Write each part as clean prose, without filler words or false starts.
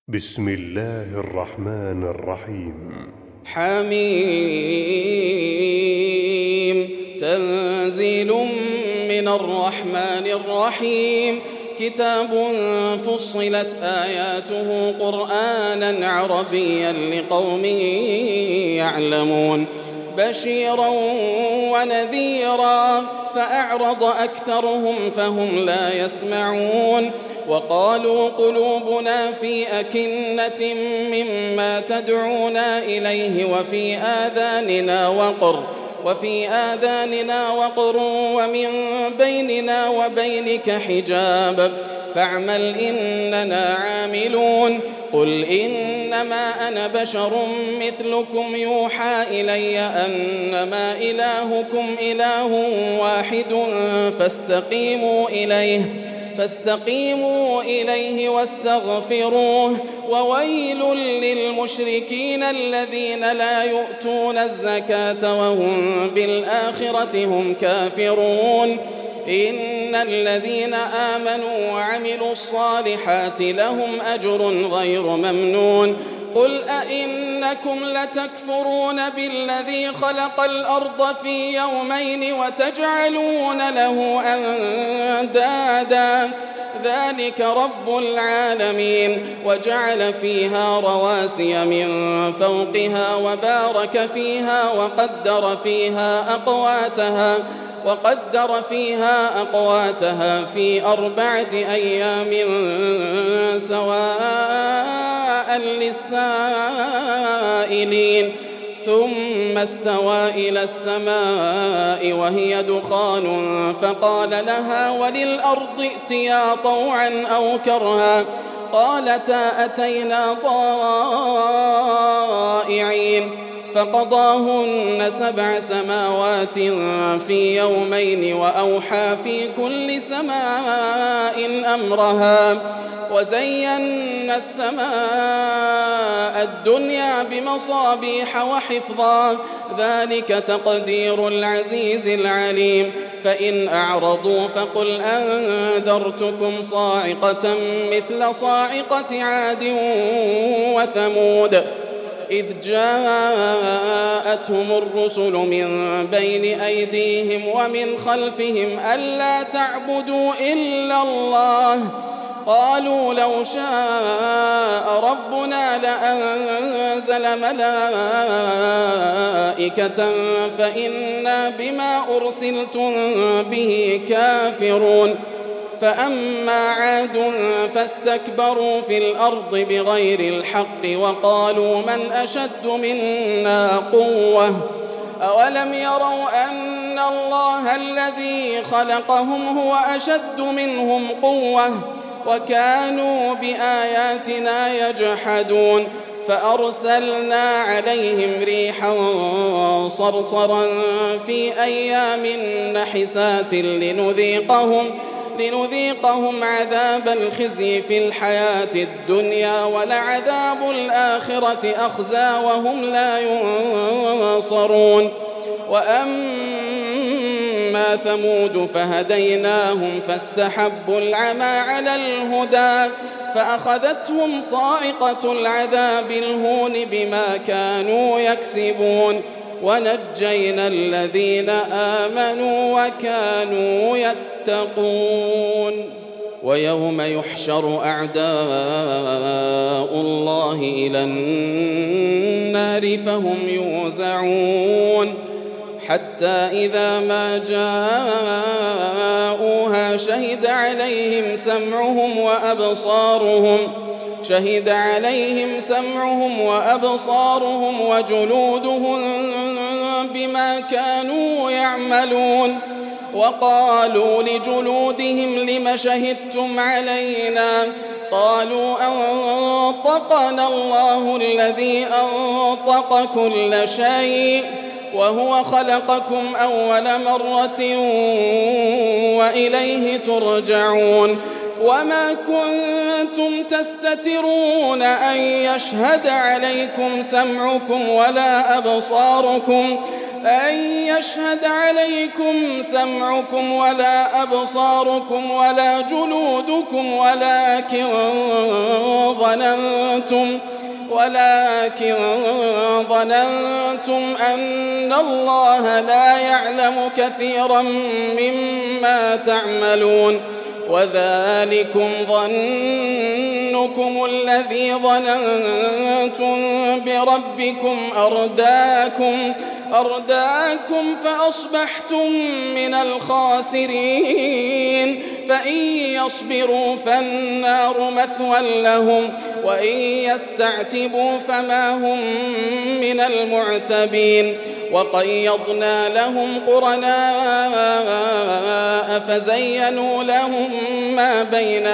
بسم الله الرحمن الرحيم. حميم تنزيل من الرحمن الرحيم. كتاب فصلت آياته قرآنا عربيا لقوم يعلمون بشيرا ونذيرا فأعرض أكثرهم فهم لا يسمعون وقالوا قلوبنا في أكنة مما تدعونا إليه وفي آذاننا وقر ومن بيننا وبينك حجاب فاعمل إننا عاملون. قل إنما أنا بشر مثلكم يوحى إلي أنما إلهكم إله واحد فاستقيموا إليه واستغفروه. وويل للمشركين الذين لا يؤتون الزكاة وهم بالآخرة هم كافرون. إن الذين آمنوا وعملوا الصالحات لهم أجر غير ممنون. قل أئنكم لتكفرون بالذي خلق الأرض في يومين وتجعلون له أندادا ذلك رب العالمين. وجعل فيها رواسي من فوقها وبارك فيها وقدر فيها أقواتها في 4 أيام سواء للسائلين. ثم استوى إلى السماء وهي دخان فقال لها وللأرض ائتيا طوعا أو كرها قالتا أتينا طائعين. فقضاهن 7 سماوات في يومين وأوحى في كل سماء أمرها وزينا السماء الدنيا بمصابيح وحفظا ذلك تقدير العزيز العليم. فإن أعرضوا فقل أنذرتكم صاعقة مثل صاعقة عاد وثمود إذ جاءتهم الرسل من بين أيديهم ومن خلفهم ألا تعبدوا إلا الله قالوا لو شاء ربنا لأنزل ملائكة فإنا بما أرسلتم به كافرون. فأما عاد فاستكبروا في الأرض بغير الحق وقالوا من أشد منا قوة أولم يروا أن الله الذي خلقهم هو أشد منهم قوة وكانوا بآياتنا يجحدون. فأرسلنا عليهم ريحا صرصرا في أيام نحسات لنذيقهم عذاب الخزي في الحياة الدنيا ولعذاب الآخرة أخزى وهم لا ينصرون. وأما ثمود فهديناهم فاستحبوا العمى على الهدى فأخذتهم صاعقة العذاب الهون بما كانوا يكسبون ونجينا الذين آمنوا وكانوا يتقون. ويوم يحشر أعداء الله إلى النار فهم يوزعون حتى إذا ما جاءوها شهد عليهم سمعهم وأبصارهم وجلودهم بما كانوا يعملون. وقالوا لجلودهم لم شهدتم علينا قالوا أنطقنا الله الذي أنطق كل شيء وهو خلقكم أول مرة وإليه ترجعون. وما كنتم تستترون أن يشهد عليكم سمعكم ولا أبصاركم أن يشهد عليكم سمعكم ولا أبصاركم ولا جلودكم ولكن ظننتم أن الله لا يعلم كثيرا مما تعملون وذلكم ظنكم الذي ظننتم بربكم أرداكم فأصبحتم من الخاسرين فإن يصبروا فالنار مثوى لهم وإن يستعتبوا فما هم من المعتبين وقيضنا لهم قرناء فزينوا لهم ما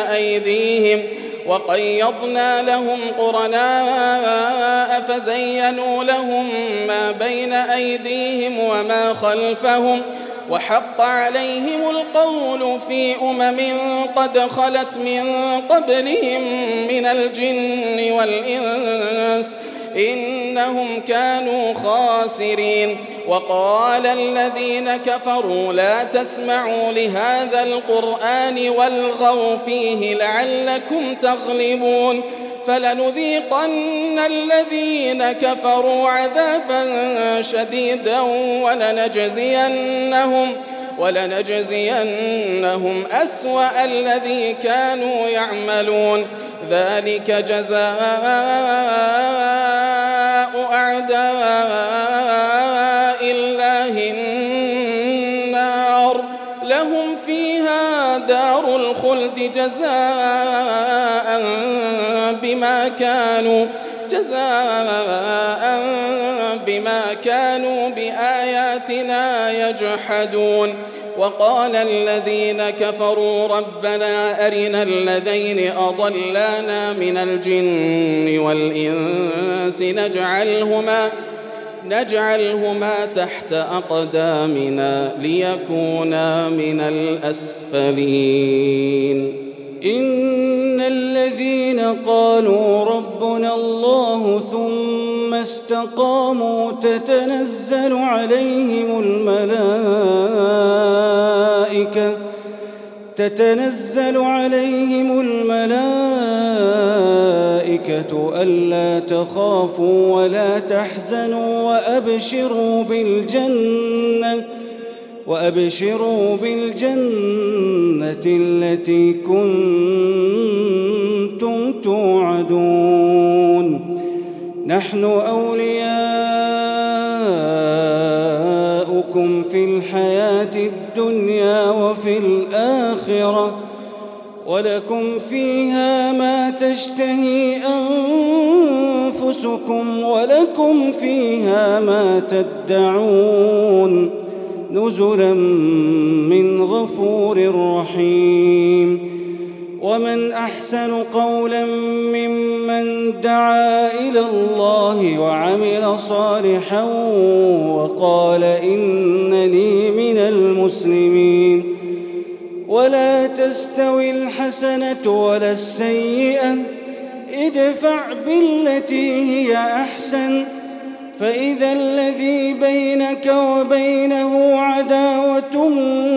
بين أيديهم وما خلفهم وحق عليهم القول في قد خلت من قبلهم من الجن والإنس إنهم كانوا خاسرين وقال الذين كفروا لا تسمعوا لهذا القرآن والغوا فيه لعلكم تغلبون فلنذيقن الذين كفروا عذابا شديدا ولنجزينهم أسوأ الذي كانوا يعملون ذلك جزاء أعداء الله النار لهم فيها دار الخلد جزاء بما كانوا بآياتنا يجحدون وقال الذين كفروا ربنا أرنا الذين أضلانا من الجن والإنس نجعلهما تحت أقدامنا ليكونا من الأسفلين إن الذين قالوا ربنا الله ثم استقاموا تتنزل عليهم الملائكة ألا تخافوا ولا تحزنوا وأبشروا بالجنة التي كنتم توعدون نحن أولياؤكم في الحياة الدنيا وفي الآخرة ولكم فيها ما تشتهي أنفسكم ولكم فيها ما تدعون نزلا من غفور رحيم ومن أحسن قولا ممن دعا إلى الله وعمل صالحا وقال إنني من المسلمين ولا تستوي الحسنة ولا السيئة ادفع بالتي هي أحسن فإذا الذي بينك وبينه عداوة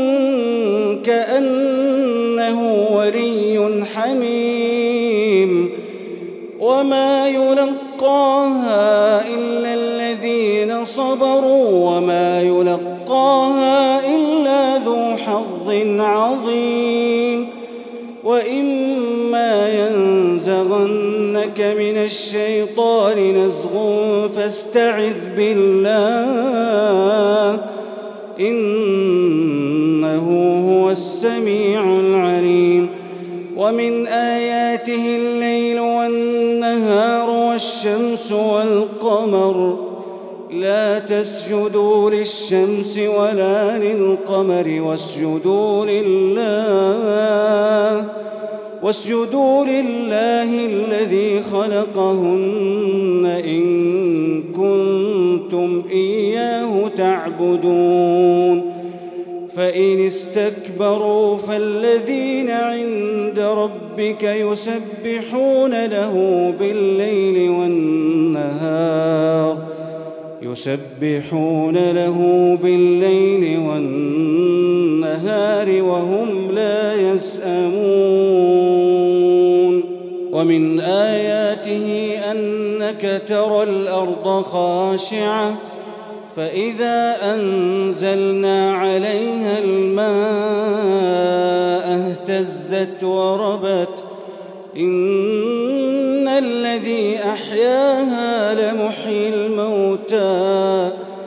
كأنه ولي حميم وما يلقاها إلا الذين صبروا وما يلقاها إلا ذو حظ عظيم وإما ينزغنك من الشيطان نزغ فاستعذ بالله إنه هو السميع العليم ومن آياته الليل والنهار والشمس والقمر لا تسجدوا للشمس ولا للقمر واسجدوا لله الذي خلقهن إن كنتم إياه تعبدون فإن استكبروا فالذين عند ربك يسبحون له بالليل يسبحون له بالليل والنهار وهم لا يسأمون ومن آياته أنك ترى الأرض خاشعة فإذا أنزلنا عليها الماء اهتزت وربت إن الذي أحياها لمحيي الموتى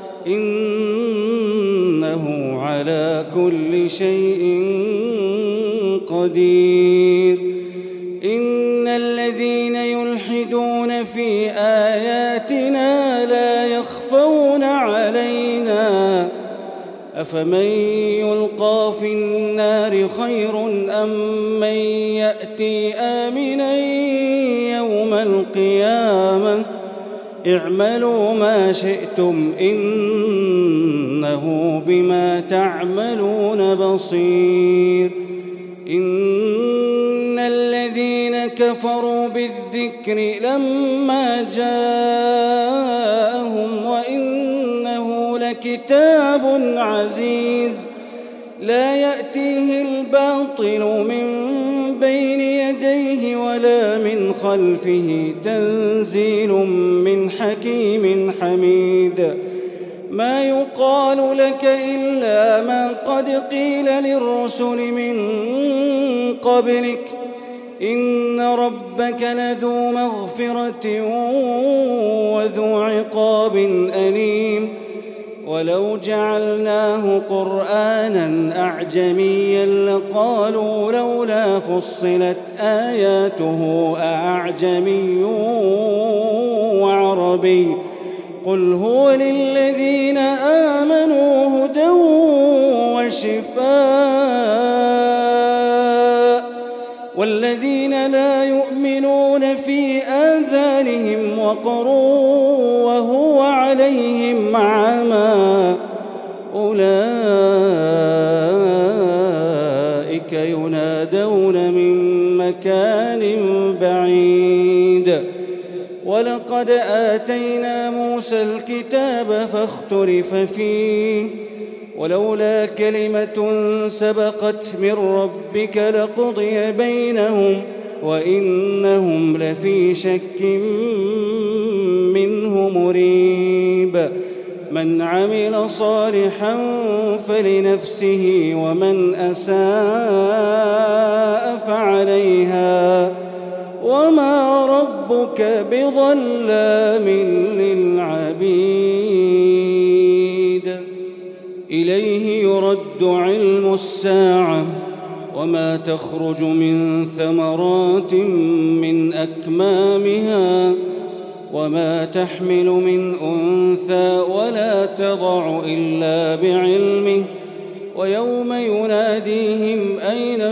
إنه على كل شيء قدير إن الذين يلحدون في آياتنا لا يخفون علينا أفمن يلقى في النار خير أم من يأتي آمنا يوم القيامة اعملوا ما شئتم إنه بما تعملون بصير إن الذين كفروا بالذكر لما جاءهم وإنه لكتاب عزيز لا يأتيه الباطل من بين يديه ولا من خلفه تنزيل من حكيم حميد ما يقال لك إلا ما قد قيل للرسل من قبلك إن ربك لذو مغفرة وذو عقاب أليم ولو جعلناه قرآنا أعجميا لقالوا لولا فصلت آياته أعجمي وعربي قل هو للذين آمنوا هدى وشفاء والذين لا يؤمنون في آذانهم وقر وهو عليهم عمى أولئك ينادون من مكان بعيد ولقد آتينا موسى الكتاب فاختلف فيه ولولا كلمة سبقت من ربك لقضي بينهم وإنهم لفي شك منه مريب من عمل صالحا فلنفسه ومن أساء فعليها وما ربك بظلام للعبيد إليه يرد علم الساعة وما تخرج من ثمرات من أكمامها وما تحمل من أنثى ولا تضع إلا بعلمه ويوم يناديهم أين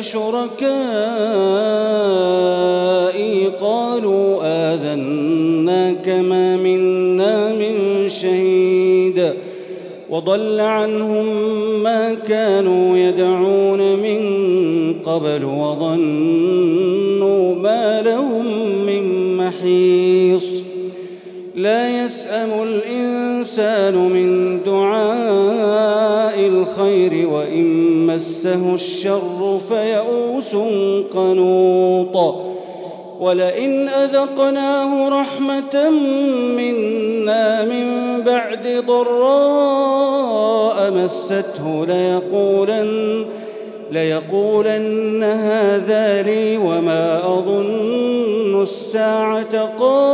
شركائي قالوا آذناك ما منا من شهيد وضل عنهم ما كانوا يدعون من قبل وظنوا ما لهم من محيص لا يسأم الإنسان من دعاء الخير وإن مسه الشر فيئوس قنوط ولئن أذقناه رحمة منا من بعد ضراء مسته ليقولن هذا لي وما أظن الساعة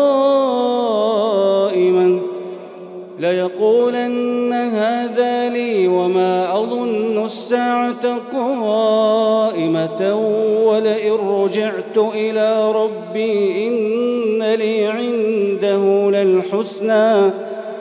قائمة ولئن رجعت إلى ربي إن لي عنده للحسنى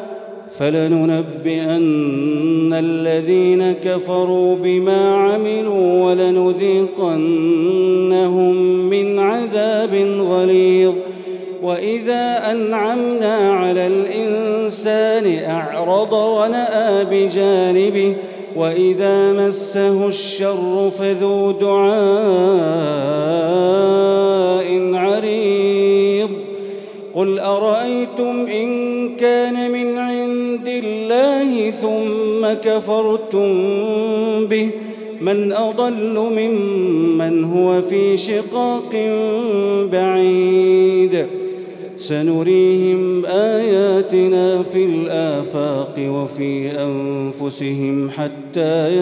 فلننبئن الذين كفروا بما عملوا ولنذيقنهم من عذاب غليظ وإذا أنعمنا على الإنسان أعرض ونأى بجانبه وإذا مسه الشر فذو دعاء عريض قل أرأيتم إن كان من عند الله ثم كفرتم به من أضل ممن هو في شقاق بعيد سنريهم آياتنا في الآفاق وفي أنفسهم حتى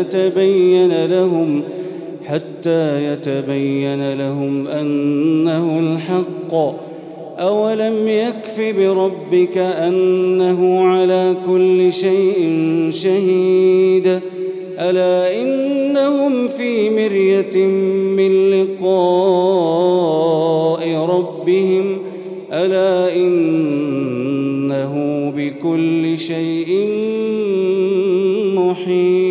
يتبين لهم أنه الحق أولم يكف بربك أنه على كل شيء شهيد ألا إنهم في مرية من لقاء ربهم ألا إنه بكل شيء محيط.